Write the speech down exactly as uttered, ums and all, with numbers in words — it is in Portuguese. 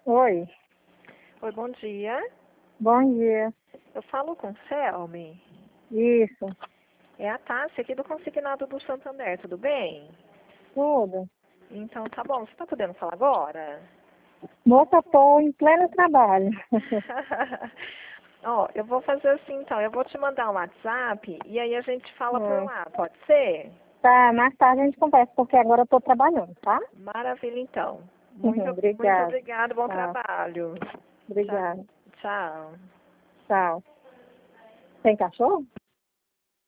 Oi, Oi, bom dia. bom dia. Eu falo com o Selmi. Isso, É a Tássia aqui do Consignado do Santander, tudo bem? tudo. Então tá bom, você tá podendo falar agora? Moça, tô em pleno trabalho. Ó, eu vou fazer assim então, eu vou te mandar um WhatsApp e aí a gente fala por Oi. lá, pode ser? Tá, mais tarde a gente conversa, porque agora eu tô trabalhando, tá? Maravilha então. Muito, muito Obrigada. obrigada, bom Tá, trabalho. Tchau. obrigada. Tchau. Tchau. Tem cachorro?